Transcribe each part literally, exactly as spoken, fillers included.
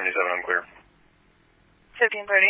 seventy-seven, I'm clear. fifteen thirty.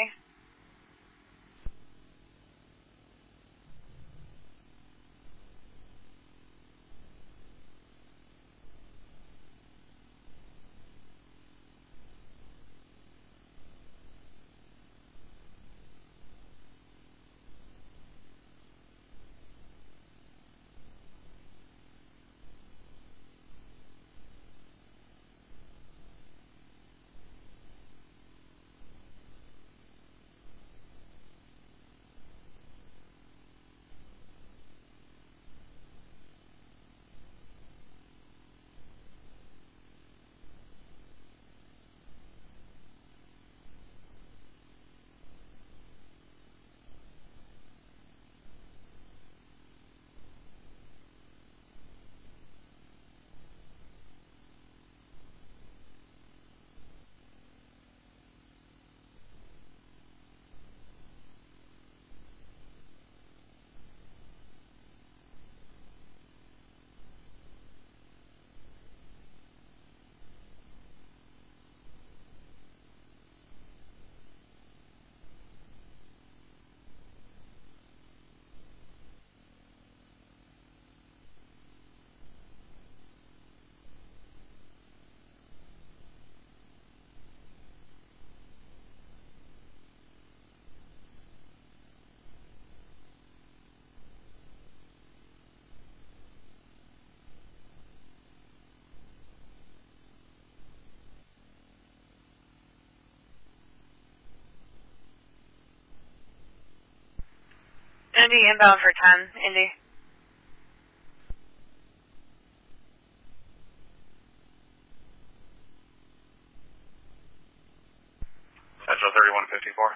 Indy inbound for ten, Indy. Central thirty-one fifty-four.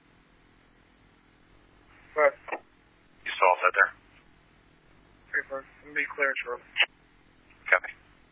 What? You still all set there? three four. I'm going to be clear shortly. Copy.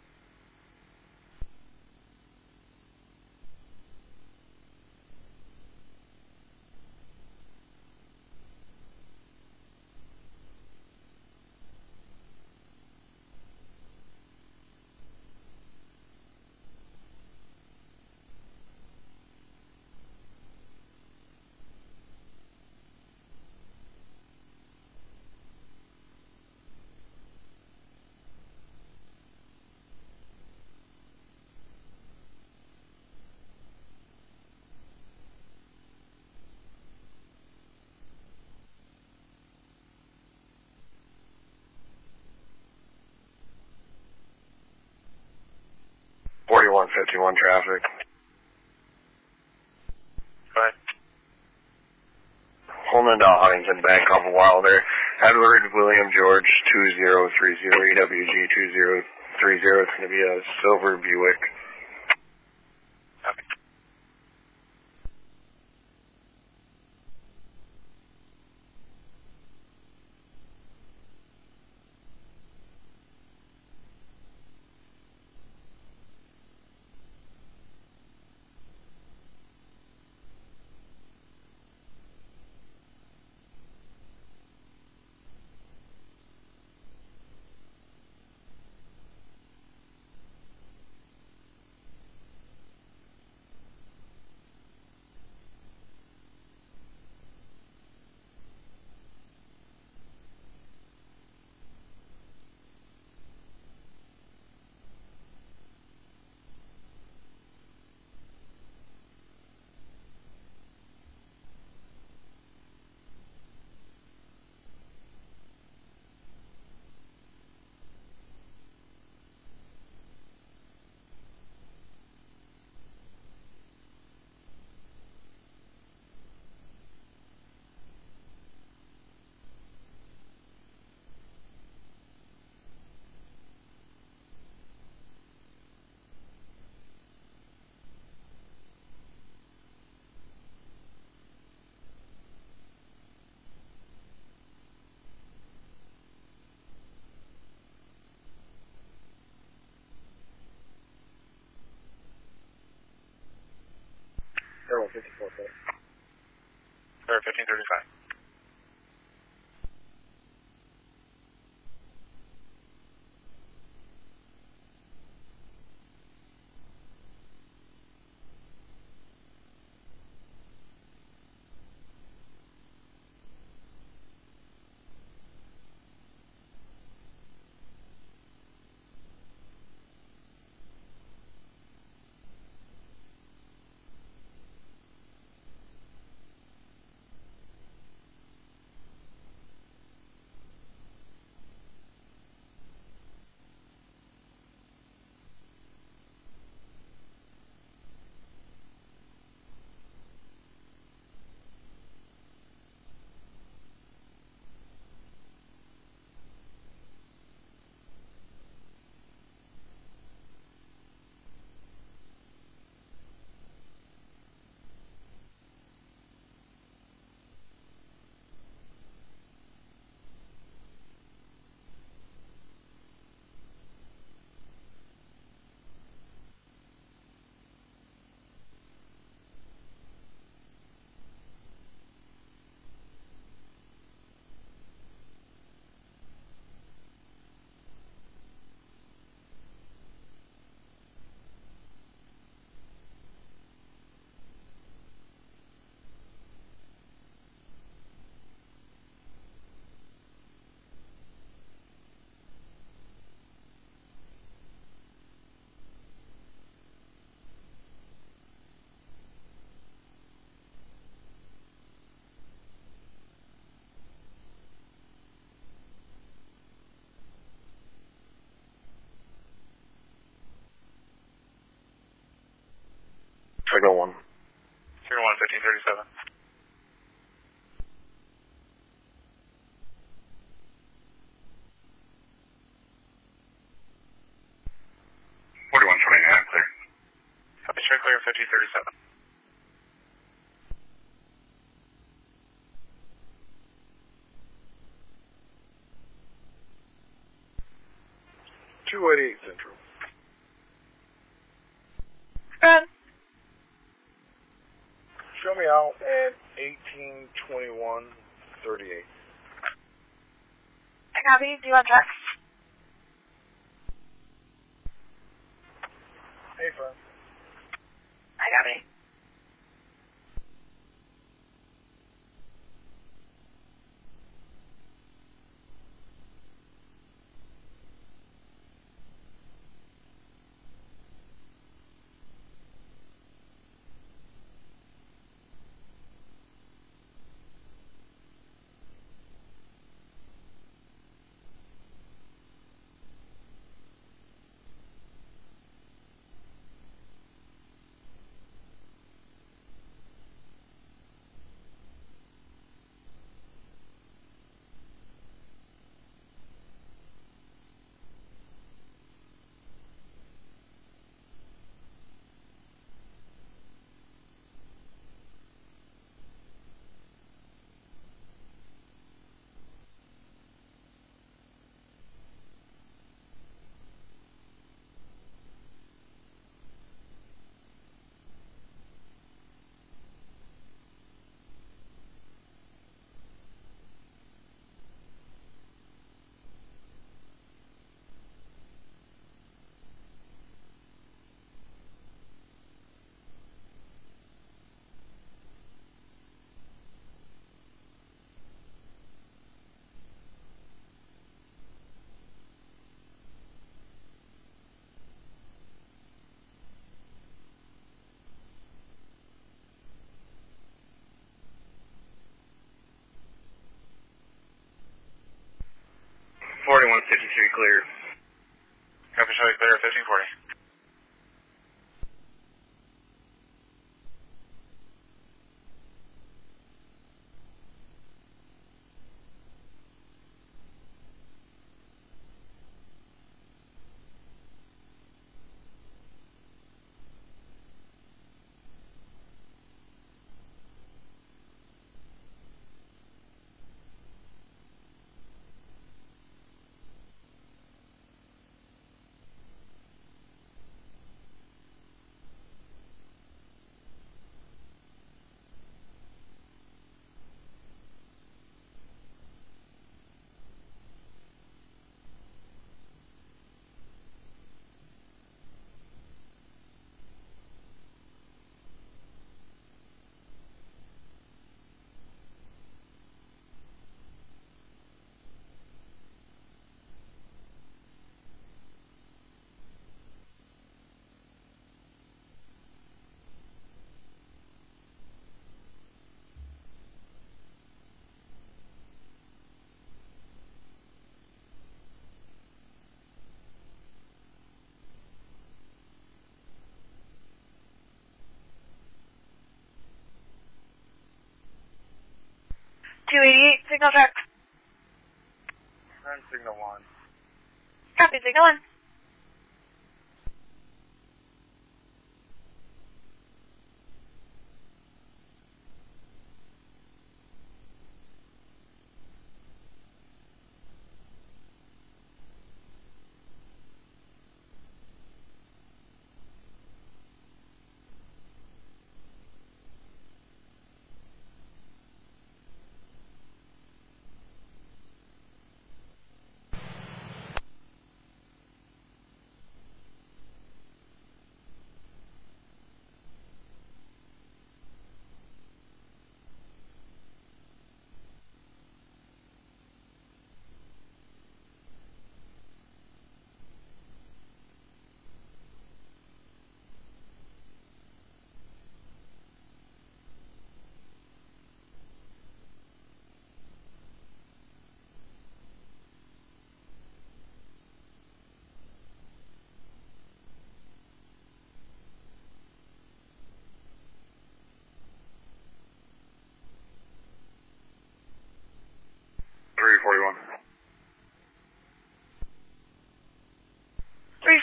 forty-one fifty-one traffic. Go ahead. Holding into Huntington Bank off a while there. Edward William George two zero three zero E W G two zero three zero. It's going to be a silver Buick. Copy. Airwell fifty-four, please. Sir, fifteen thirty-five. signal one. Signal one, fifteen thirty-seven. forty-one twenty-nine, clear. Copy, straight clear, fifteen thirty-seven. two eighty-eight Central. Good. Show me out at eighteen twenty-one thirty-eight. I copy. Do you want text? Hey, firm. I copy. forty-one fifty-three, clear. Copy, Charlie, clear, fifteen forty. two eighty-eight, signal check. Turn signal one. Copy, signal one.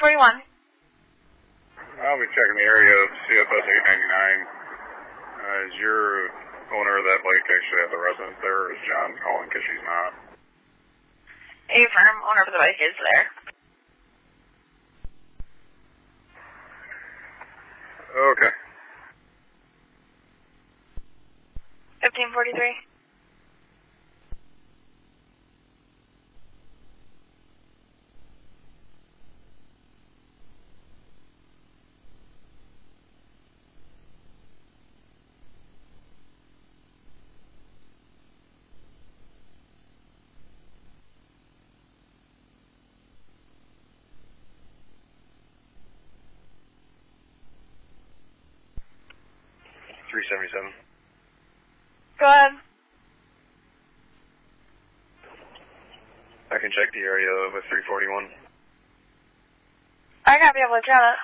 forty-one. I'll be checking the area of C F S eight ninety-nine. Uh, is your owner of that lake actually have the residence there, or is John calling because she's not? Affirm, owner of the bike is there. Okay. fifteen forty-three. three seventy-seven. Go ahead. I can check the area with three forty-one. I copy, I'll Lieutenant.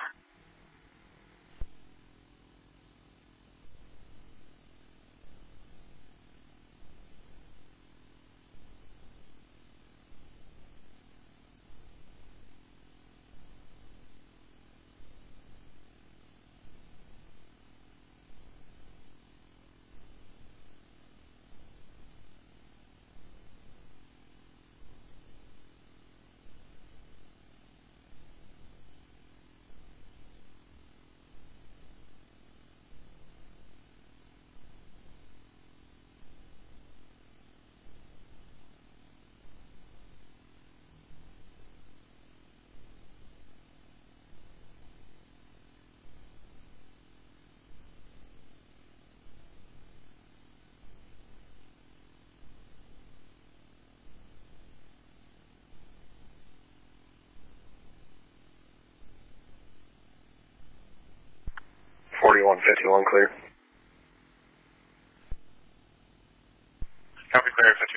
forty-one fifty-one clear.